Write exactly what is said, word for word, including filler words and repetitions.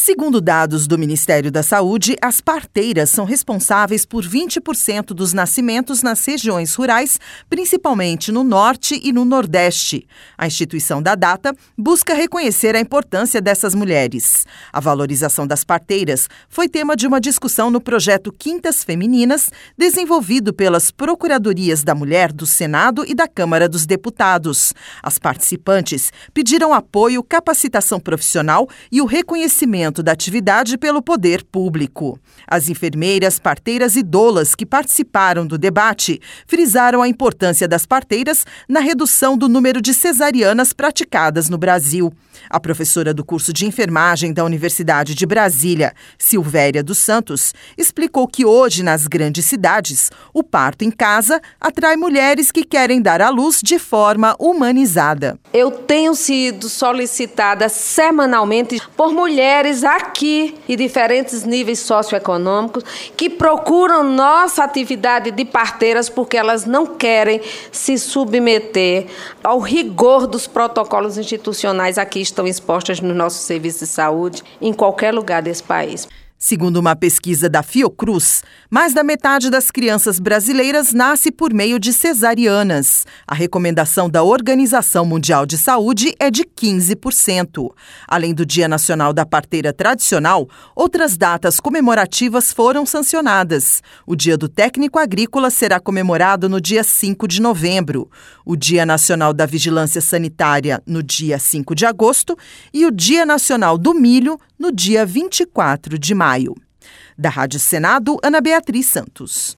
Segundo dados do Ministério da Saúde, as parteiras são responsáveis por vinte por cento dos nascimentos nas regiões rurais, principalmente no Norte e no Nordeste. A instituição da Data busca reconhecer a importância dessas mulheres. A valorização das parteiras foi tema de uma discussão no projeto Quintas Femininas, desenvolvido pelas Procuradorias da Mulher do Senado e da Câmara dos Deputados. As participantes pediram apoio, capacitação profissional e o reconhecimento da atividade pelo poder público. As enfermeiras, parteiras e doulas que participaram do debate frisaram a importância das parteiras na redução do número de cesarianas praticadas no Brasil. A professora do curso de enfermagem da Universidade de Brasília, Silvéria dos Santos, explicou que hoje, nas grandes cidades, o parto em casa atrai mulheres que querem dar à luz de forma humanizada. Eu tenho sido solicitada semanalmente por mulheres aqui e diferentes níveis socioeconômicos que procuram nossa atividade de parteiras porque elas não querem se submeter ao rigor dos protocolos institucionais aqui estão expostas no nosso serviço de saúde em qualquer lugar desse país. Segundo uma pesquisa da Fiocruz, mais da metade das crianças brasileiras nasce por meio de cesarianas. A recomendação da Organização Mundial de Saúde é de quinze por cento. Além do Dia Nacional da Parteira Tradicional, outras datas comemorativas foram sancionadas. O Dia do Técnico Agrícola será comemorado no dia cinco de novembro, o Dia Nacional da Vigilância Sanitária no dia cinco de agosto e o Dia Nacional do Milho no dia vinte e quatro de maio. Da Rádio Senado, Ana Beatriz Santos.